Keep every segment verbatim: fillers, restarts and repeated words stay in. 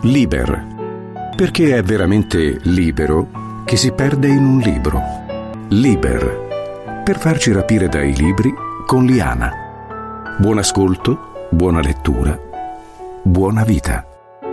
Liber, perché è veramente libero che si perde in un libro. Liber, per farci rapire dai libri con Liana. Buon ascolto, buona lettura, buona vita.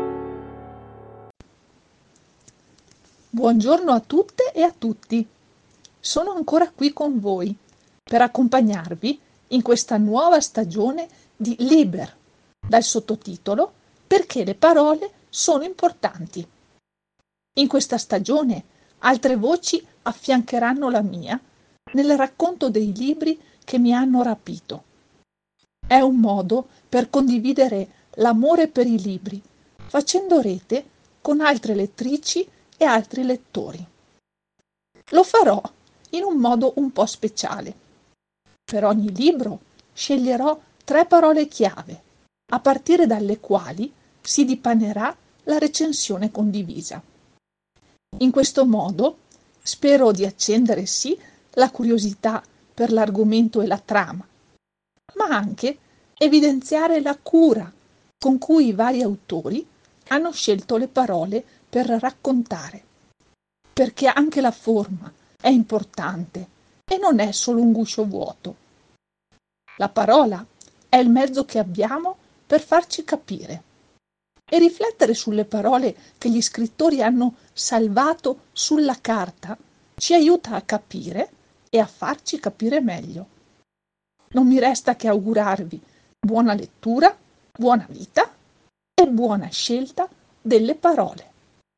Buongiorno a tutte e a tutti. Sono ancora qui con voi per accompagnarvi in questa nuova stagione di Liber, dal sottotitolo Perché le parole sono importanti. In questa stagione altre voci affiancheranno la mia nel racconto dei libri che mi hanno rapito. È un modo per condividere l'amore per i libri, facendo rete con altre lettrici e altri lettori. Lo farò in un modo un po' speciale. Per ogni libro sceglierò tre parole chiave, a partire dalle quali si dipanerà la recensione condivisa. In questo modo spero di accendere sì la curiosità per l'argomento e la trama, ma anche evidenziare la cura con cui i vari autori hanno scelto le parole per raccontare, perché anche la forma è importante e non è solo un guscio vuoto. La parola è il mezzo che abbiamo per farci capire e riflettere sulle parole che gli scrittori hanno salvato sulla carta ci aiuta a capire e a farci capire meglio. Non mi resta che augurarvi buona lettura, buona vita e buona scelta delle parole.